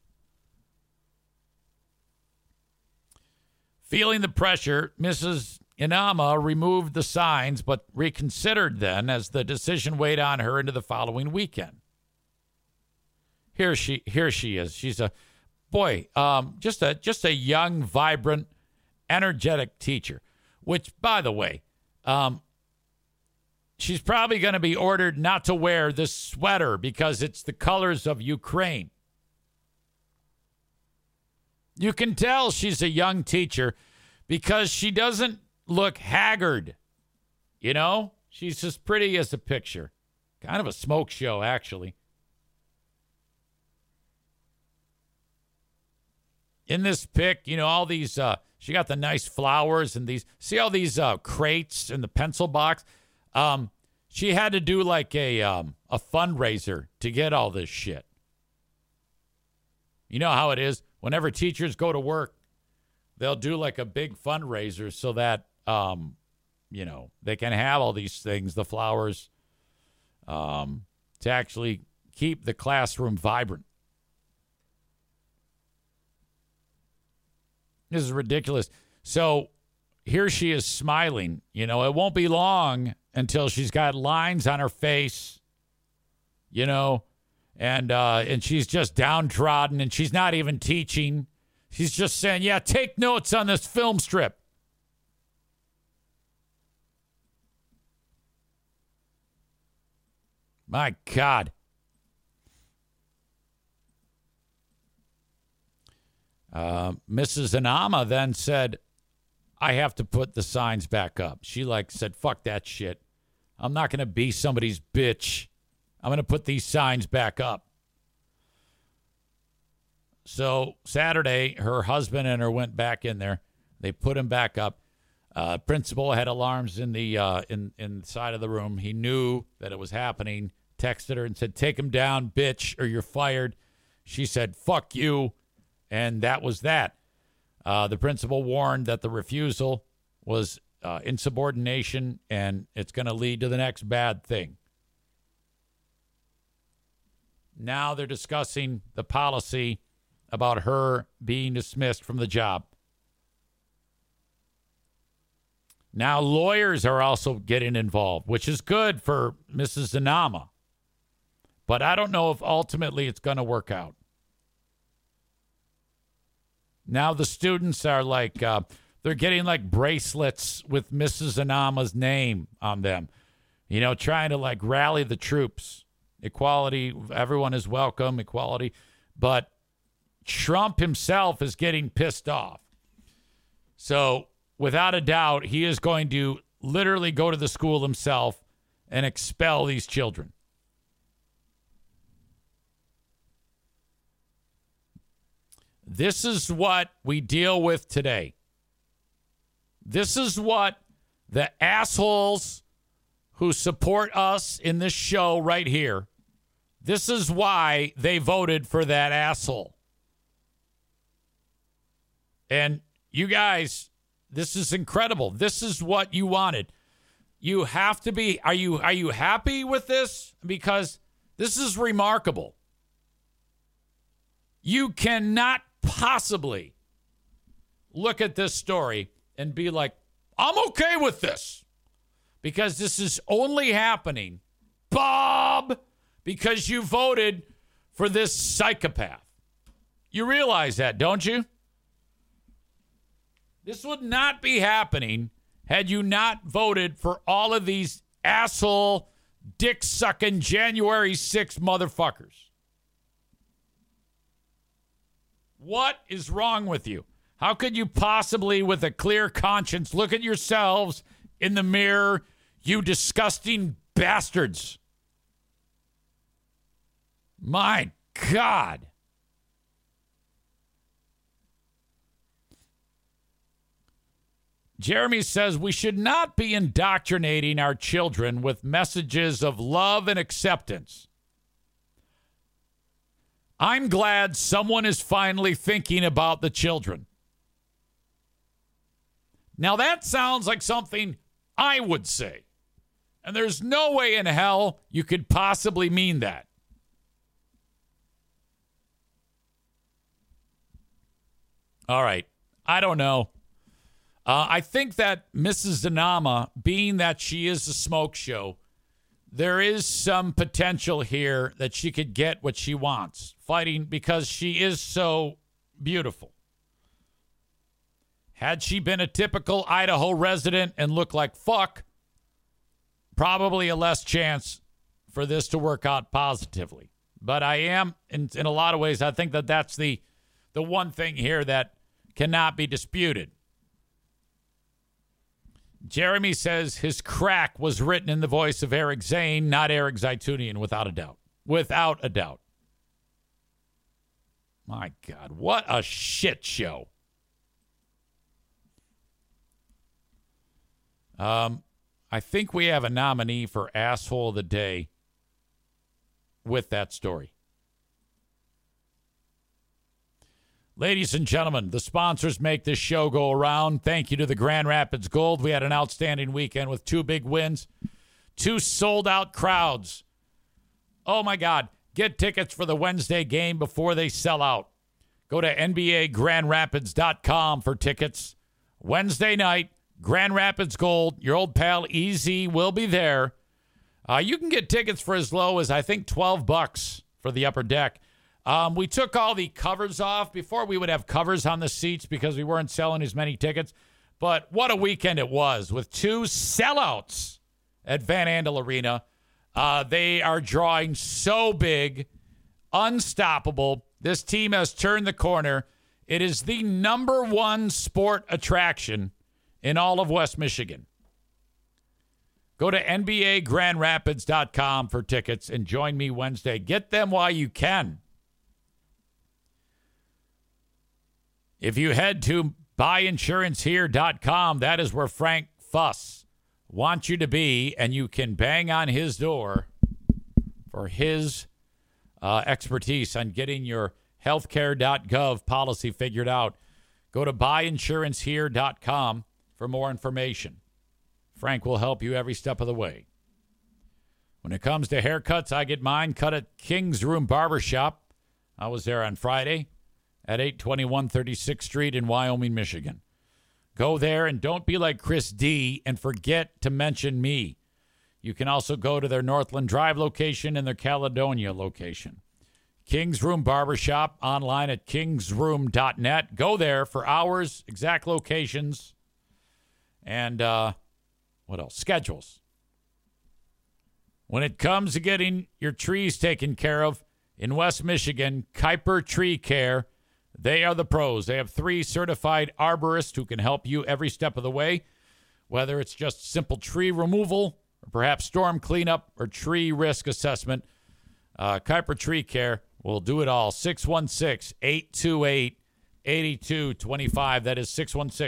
Feeling the pressure, Mrs. Inama removed the signs but reconsidered then as the decision weighed on her into the following weekend. Here she is. She's a boy, just a young, vibrant, energetic teacher, which, by the way, she's probably going to be ordered not to wear this sweater because it's the colors of Ukraine. You can tell she's a young teacher because she doesn't look haggard. You know, she's as pretty as a picture. Kind of a smoke show, actually. In this pic, you know, all these, she got the nice flowers and these, see all these crates in the pencil box? She had to do like a fundraiser to get all this shit. You know how it is? Whenever teachers go to work, they'll do like a big fundraiser so that, you know, they can have all these things, the flowers, to actually keep the classroom vibrant. This is ridiculous. So here she is smiling. You know, it won't be long until she's got lines on her face, you know, and she's just downtrodden and she's not even teaching. She's just saying, yeah, take notes on this film strip. My God. Mrs. Inama then said, I have to put the signs back up. She said, fuck that shit. I'm not going to be somebody's bitch. I'm going to put these signs back up. So Saturday, her husband and her went back in there. They put him back up. Principal had alarms in the inside of the room. He knew that it was happening. Texted her and said, take him down, bitch, or you're fired. She said, fuck you. And that was that. The principal warned that the refusal was insubordination, and it's going to lead to the next bad thing. Now they're discussing the policy about her being dismissed from the job. Now lawyers are also getting involved, which is good for Mrs. Zanama. But I don't know if ultimately it's going to work out. Now the students are like, they're getting like bracelets with Mrs. Zanama's name on them. You know, trying to like rally the troops. Equality, everyone is welcome, equality. But Trump himself is getting pissed off. So, without a doubt, he is going to literally go to the school himself and expel these children. This is what we deal with today. This is what the assholes who support us in this show right here, this is why they voted for that asshole. And you guys, this is incredible. This is what you wanted. You have to be, are you happy with this? Because this is remarkable. You cannot possibly look at this story and be like, I'm okay with this. Because this is only happening, Bob, because you voted for this psychopath. You realize that, don't you? This would not be happening had you not voted for all of these asshole, dick-sucking January 6th motherfuckers. What is wrong with you? How could you possibly, with a clear conscience, look at yourselves in the mirror, you disgusting bastards? My God. Jeremy says we should not be indoctrinating our children with messages of love and acceptance. I'm glad someone is finally thinking about the children. Now that sounds like something I would say. And there's no way in hell you could possibly mean that. All right. I don't know. I think that Mrs. Zanama, being that she is a smoke show, there is some potential here that she could get what she wants, fighting because she is so beautiful. Had she been a typical Idaho resident and looked like fuck, probably a less chance for this to work out positively. But I am, in a lot of ways, I think that that's the one thing here that cannot be disputed. Jeremy says his crack was written in the voice of Eric Zane, not Eric Zaitunian, without a doubt. Without a doubt. My God, what a shit show. I think we have a nominee for Asshole of the Day with that story. Ladies and gentlemen, the sponsors make this show go around. Thank you to the Grand Rapids Gold. We had an outstanding weekend with 2 big wins, 2 sold-out crowds. Oh, my God. Get tickets for the Wednesday game before they sell out. Go to NBAGrandRapids.com for tickets. Wednesday night, Grand Rapids Gold. Your old pal Easy will be there. You can get tickets for as low as, I think, $12 for the upper deck. We took all the covers off. Before, we would have covers on the seats because we weren't selling as many tickets. But what a weekend it was with 2 sellouts at Van Andel Arena. They are drawing so big, unstoppable. This team has turned the corner. It is the number 1 sport attraction in all of West Michigan. Go to NBAGrandRapids.com for tickets and join me Wednesday. Get them while you can. If you head to buyinsurancehere.com, that is where Frank Fuss wants you to be, and you can bang on his door for his expertise on getting your healthcare.gov policy figured out. Go to buyinsurancehere.com. for more information. Frank will help you every step of the way. When it comes to haircuts, I get mine cut at King's Room Barbershop. I was there on Friday at 821 36th Street in Wyoming, Michigan. Go there and don't be like Chris D. and forget to mention me. You can also go to their Northland Drive location and their Caledonia location. King's Room Barbershop, online at kingsroom.net. Go there for hours, exact locations, and what else? Schedules. When it comes to getting your trees taken care of in West Michigan, Kuiper Tree Care, they are the pros. They have 3 certified arborists who can help you every step of the way, whether it's just simple tree removal or perhaps storm cleanup or tree risk assessment. Kuiper Tree Care will do it all. 616-828-8225. That is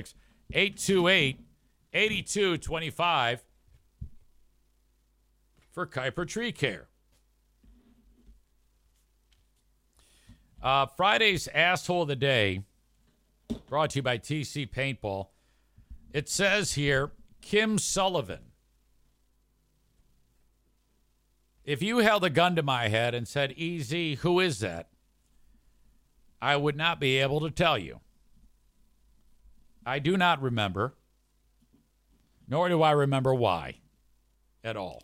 616-828-8225 for Kuiper Tree Care. Friday's Asshole of the Day, brought to you by TC Paintball. It says here, Kim Sullivan. If you held a gun to my head and said, EZ, who is that? I would not be able to tell you. I do not remember, nor do I remember why at all.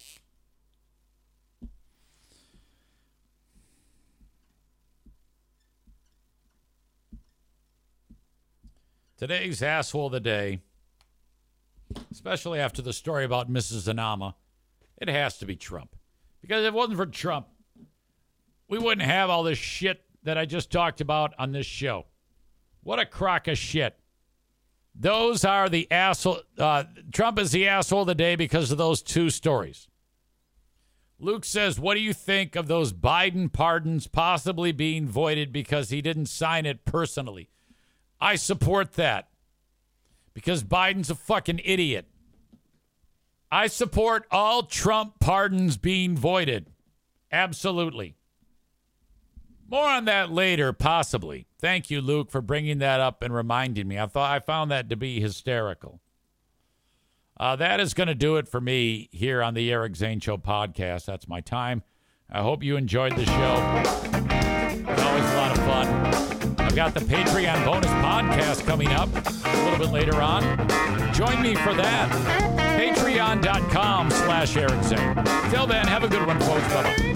Today's Asshole of the Day, especially after the story about Mrs. Anama, it has to be Trump. Because if it wasn't for Trump, we wouldn't have all this shit that I just talked about on this show. What a crock of shit. Those are the asshole. Trump is the asshole of the day because of those 2 stories. Luke says, what do you think of those Biden pardons possibly being voided because he didn't sign it personally? I support that because Biden's a fucking idiot. I support all Trump pardons being voided. Absolutely. More on that later, possibly. Thank you, Luke, for bringing that up and reminding me. I found that to be hysterical. That is going to do it for me here on the Eric Zane Show podcast. That's my time. I hope you enjoyed the show. It's always a lot of fun. I've got the Patreon bonus podcast coming up a little bit later on. Join me for that. Patreon.com/Eric Zane. Till then, have a good one, folks. Bye-bye.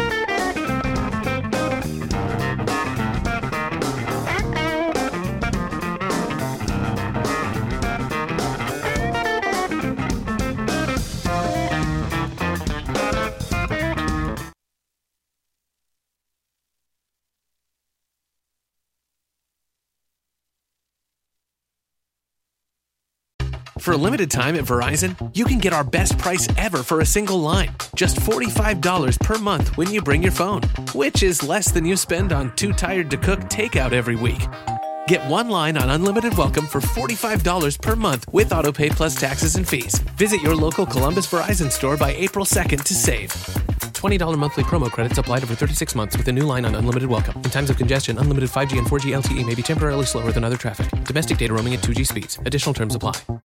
For a limited time at Verizon, you can get our best price ever for a single line. Just $45 per month when you bring your phone, which is less than you spend on Too Tired to Cook takeout every week. Get 1 line on Unlimited Welcome for $45 per month with AutoPay plus taxes and fees. Visit your local Columbus Verizon store by April 2nd to save. $20 monthly promo credits applied over 36 months with a new line on Unlimited Welcome. In times of congestion, unlimited 5G and 4G LTE may be temporarily slower than other traffic. Domestic data roaming at 2G speeds. Additional terms apply.